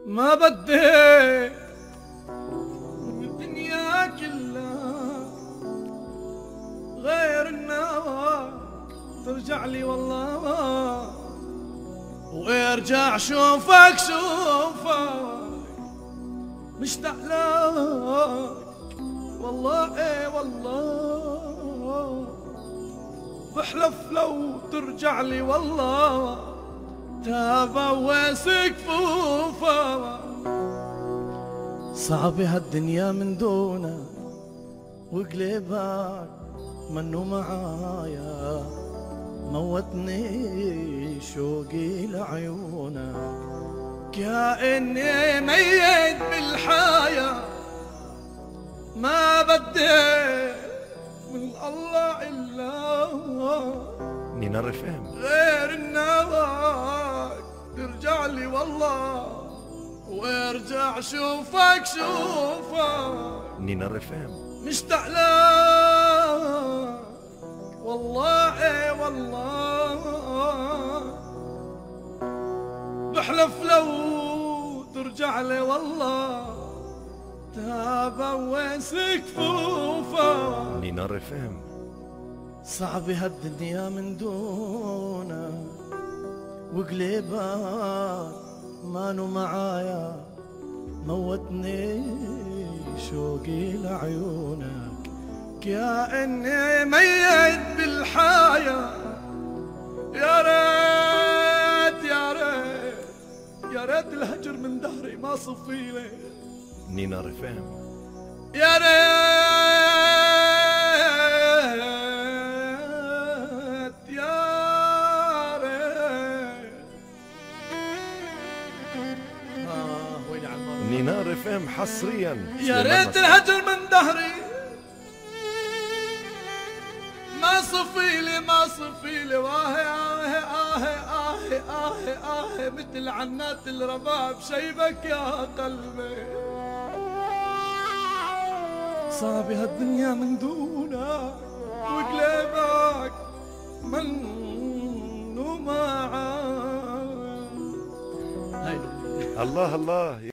ما بدي من الدنيا كلها غير النار ترجع لي والله، وارجع شوفك مشتاق لك والله، ايه والله بحلف لو ترجع لي والله تبوس كفوفا. صعب هالدنيا من دونك وقلبك منو معايا، موتني شوقي لعيونك كأني ميت بالحياة. ما بدي من الله إلا نينا الرفام غير النواك ترجع لي والله، وارجع شوفك نينا الرفام مشتاق لك والله، ايه والله بحلف لو ترجع لي والله تبوس كفوفا. نينا الرفام صعب هالدنيا من دونك وقلبك مانو معايا، موتني شوقي لعيونك كأني ميت بالحياة. يا ريت يا ريت يا ريت الهجر من دهري ما صفيلي. نينا الرفام يا ريت يا ريت ويلي على المرة. نينا الرفام حصريا يا ريت الهجر من دهري ما صفيلي واهي آه مثل عنات الرباب شيبك يا قلبي. صعب هالدنيا من دونك وقلبك منو معاك. الله الله.